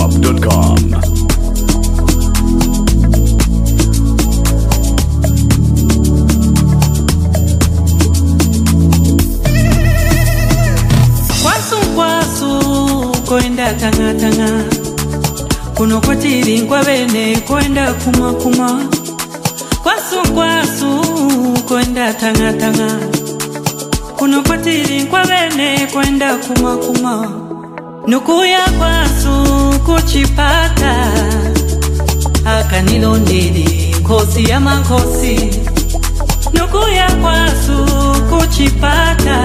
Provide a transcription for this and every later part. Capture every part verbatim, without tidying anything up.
wap dot com. Kwenda tanga tanga kuno kwatiri nkwa bene kwenda kuma kuma kwasu kwasu kwenda tanga tanga kuno kwatiri nkwa bene kwenda kuma kuma nukuya kwasu kuchipata akanilondeli kosi ya makosi nukuya kwasu kuchipata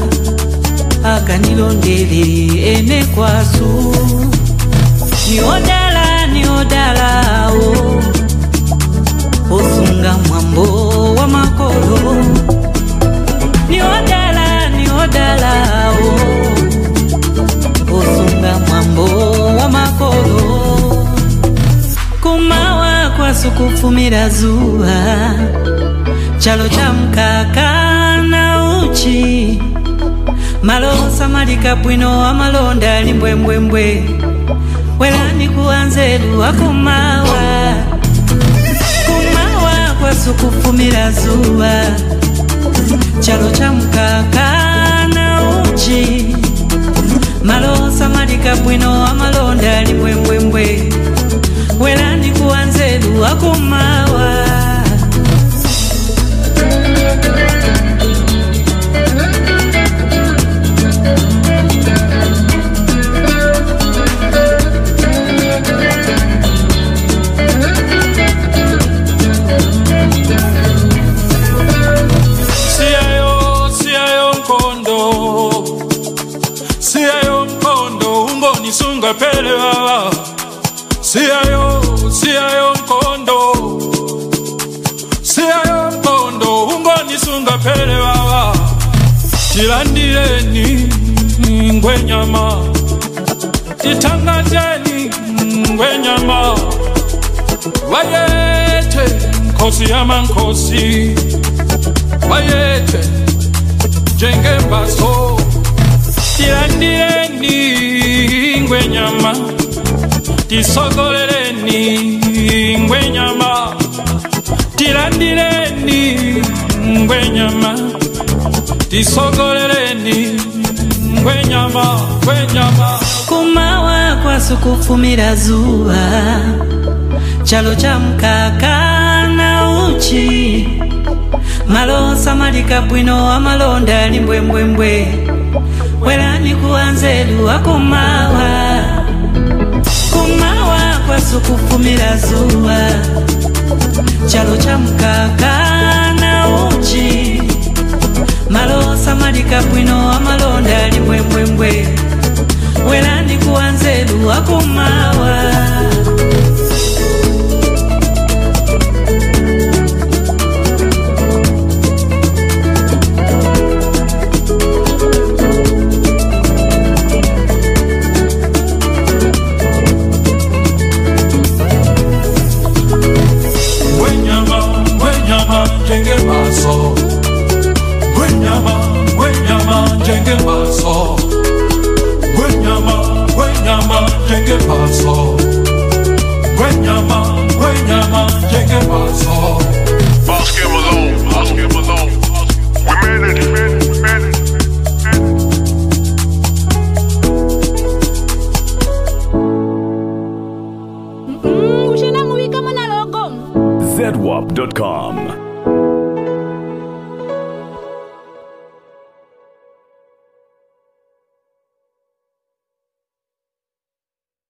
akanilondeli ene kwasu ni odala ni odala o osunga mwambo wa makolo ni odala ni odala o osunga mwambo wa makolo kumawa kwasu kufumira zuwa chalo cha mkaka na uchi malo samalika bwino amalonda limbwembwembwe welani kuanzelu akumawa kumawa kwasu kufumira zuwa chalo cha mkaka na uchi malo samalika bwino amalonda limbwembwembwe welani kuanzelu akumawa Sunga pele baba siayo siayo mkondo siayo mkondo ungoni sunga pele baba tilandireni ngwenyama titangazeni ngwenyama wayete nkosi ama nkosi wayete jenge baso tilandireni ngwenyama tisogoleleni ngwenyama tilandireni ngwenyama tisogoleleni ngwenyama ngwenyama kumawa kwasu kufumira zuwa chalo cha mkaka na uchi malo samalika bwino amalonda limbwembwembwe welani kuanzelu akumawa kumawa kwasu kufumira zuwa chalo cha mkaka na uchi malo samalika bwino amalonda limbwembwembwe welani kuanzelu akumawa jenge baso gwenyama gwenyama jenge baso gwenyama gwenyama jenge baso gwenyama gwenyama jenge baso Oscar Malone, Oscar Malone. We made it, we made it, we made it. Mm, ushina muwika mwana logo Z wap dot com.